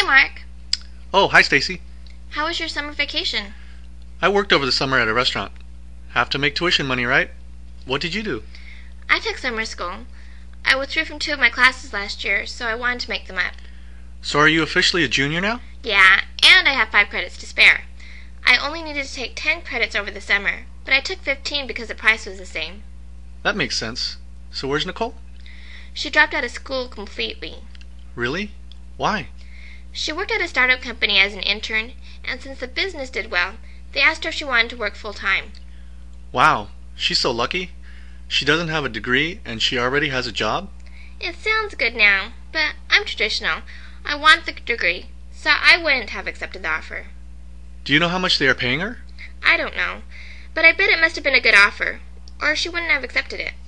Mark. Oh, hi, Stacy. How was your summer vacation? I worked over the summer at a restaurant. Have to make tuition money, right? What did you do? I took summer school. I withdrew from 2 of my classes last year, so I wanted to make them up. So are you officially a junior now? Yeah, and I have 5 credits to spare. I only needed to take 10 credits over the summer, but I took 15 because the price was the same. That makes sense. So where's Nicole? She dropped out of school completely. Really? Why? She worked at a startup company as an intern, and since the business did well, they asked her if she wanted to work full-time. Wow, she's so lucky. She doesn't have a degree and she already has a job? It sounds good now, but I'm traditional. I want the degree, so I wouldn't have accepted the offer. Do you know how much they are paying her? I don't know, but I bet it must have been a good offer, or she wouldn't have accepted it.